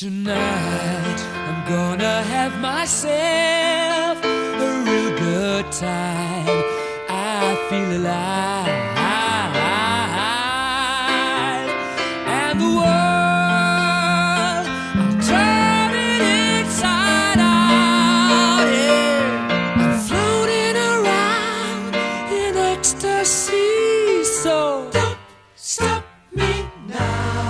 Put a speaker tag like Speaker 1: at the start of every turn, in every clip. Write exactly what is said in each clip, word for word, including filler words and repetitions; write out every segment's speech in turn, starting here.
Speaker 1: Tonight I'm gonna have myself a real good time. I feel alive, and the world, I'm turning inside out. Yeah, I'm floating around in ecstasy. So don't stop me now.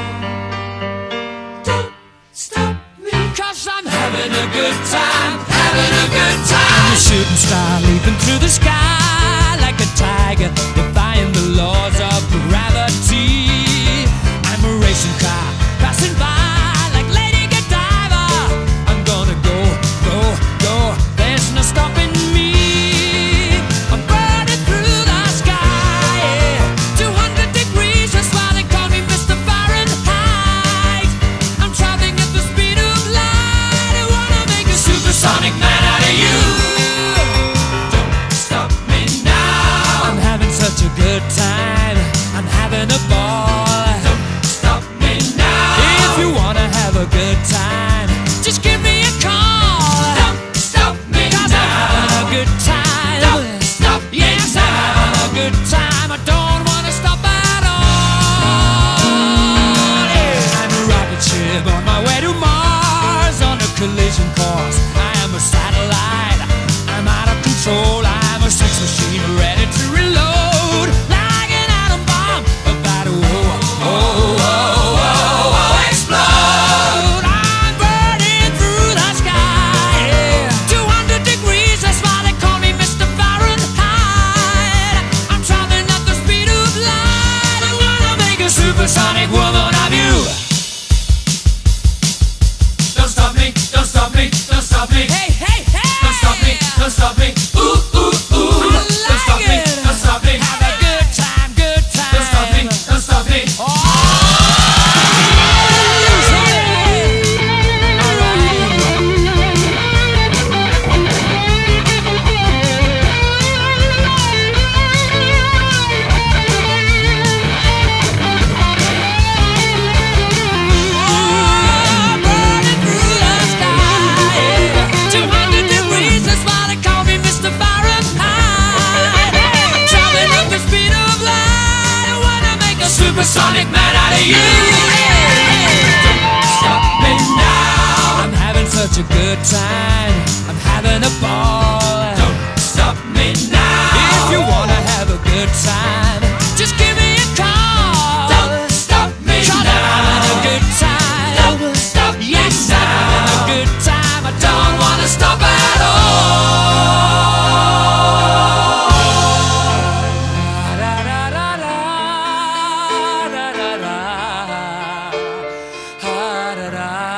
Speaker 1: I'm having a good time, having a good time. I'm a shooting star leaping through the sky like a tiger, defying the laws of gravity. I'm a racing car passing by like Lady Godiva. I'm gonna go, go, go, there's no stopping me. I'm burning through the sky, yeah. two hundred degrees, that's why they call me Mister Fahrenheit. I'm traveling at the speed of light. Supersonic man out of you. Don't stop me now. I'm having such a good time. I'm having a ball. Don't stop me now. If you wanna have a good time, just give me a call. Don't stop me now. 'Cause I'm having a good time. Don't stop me now. Yes, I'm having a good time. I don't wanna stop at all. Yeah. I'm a rocket ship on my way to Mars on a collision course. Satellite, I'm out of control. I'm a sex machine ready to reload, like an atom bomb about to oh, oh, oh, oh, oh, explode. I'm burning through the sky, yeah. two hundred degrees, that's why they call me Mister Fahrenheit. I'm traveling at the speed of light. I'm gonna make a supersonic woman of you. Don't stop me, don't stop me, don't stop me. Hey, hey, hey! Don't stop me, don't stop me. Ooh, ooh, ooh. I like don't stop it. me, don't stop me. Have a good time, good time. Don't stop me, don't stop me. Oh! Supersonic man out of you. Don't stop me now. I'm having such a good time. I'm having a ball. Don't stop me now. If you wanna have a good time, just give me a call. Don't stop me now. I'm having a good time. Don't stop me yes, now. I'm having a good time. I don't wanna stop at all. Da da